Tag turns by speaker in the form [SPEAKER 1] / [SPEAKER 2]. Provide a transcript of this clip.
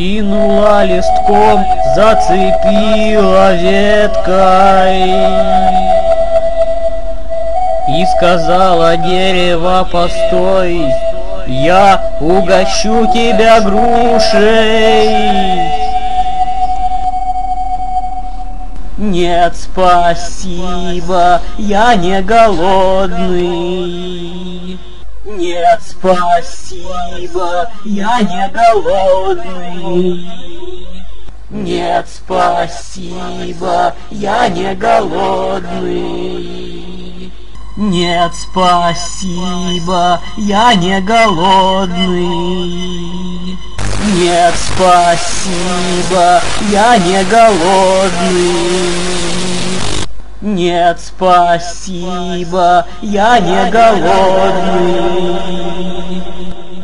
[SPEAKER 1] Кинула листком, зацепила веткой и сказала: дерево, постой, я угощу тебя грушей. Нет, спасибо, я не голодный. Нет, спасибо, я не голодный. Нет, спасибо, я не голодный. Нет, спасибо, я не голодный. Нет, спасибо, я не голодный. Нет, спасибо, я не голодный.